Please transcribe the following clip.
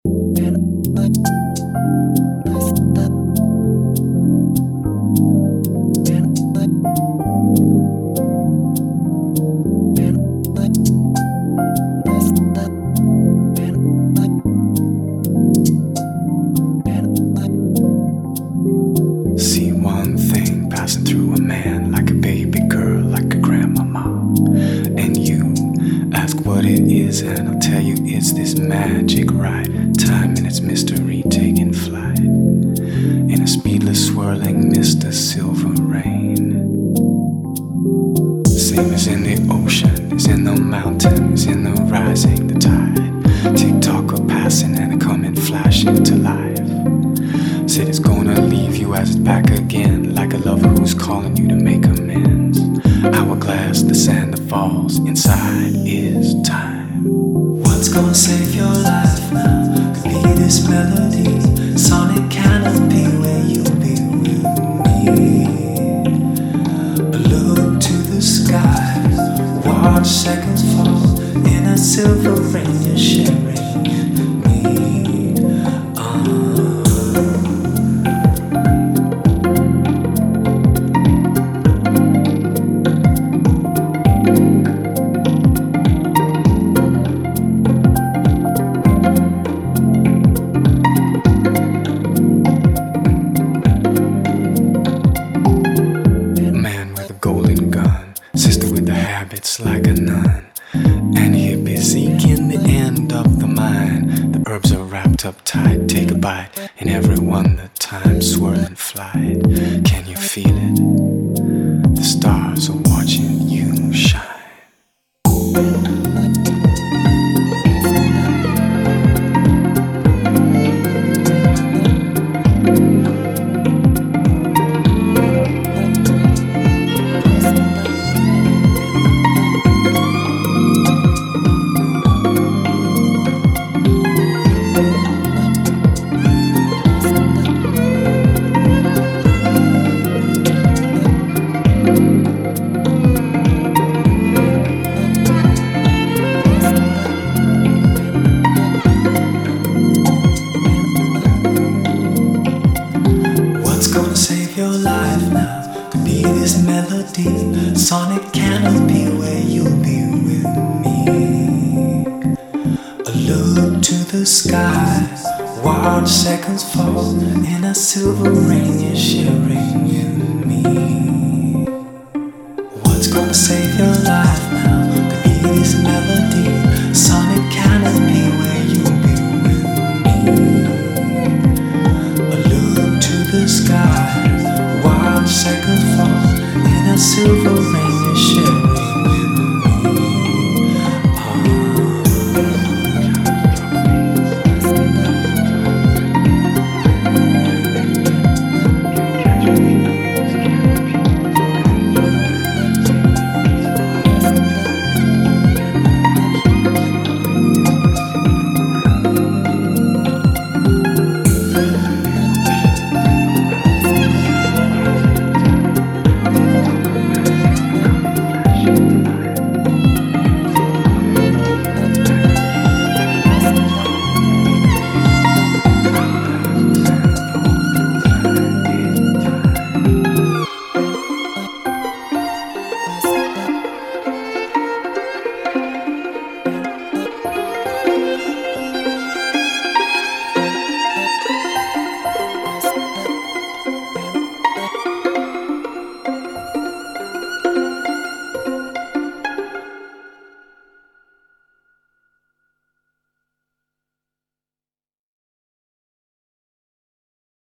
See one thing passing through a man, like a baby girl, like a grandmama. And you ask what it is, and I'll tell you it's this magic ride. Time and its mystery taking flight in a speedless swirling mist of silver rain. Same as in the ocean, is in the mountains, in the rising, the tide. Tick-tock are passing and are coming flashing to life. Said it's gonna leave you as it's back again, like a lover who's calling you to make amends. Hourglass, the sand that falls inside is time. What's gonna save your life now? Could be this melody, sonic canopy where you'll be with me. A look to the sky, watch seconds fall in a silver rain. You're sharing me. Golden gun, sister with the habits like a nun, and hippie seeking the end of the mind. The herbs are wrapped up tight, take a bite, and everyone the time swirling flight. Can you feel it? The stars are watching you shine. Your life now could be this melody, sonic canopy where you'll be with me. A look to the sky, watch seconds fall in a silver rain. You're sharing with me. What's gonna save your life?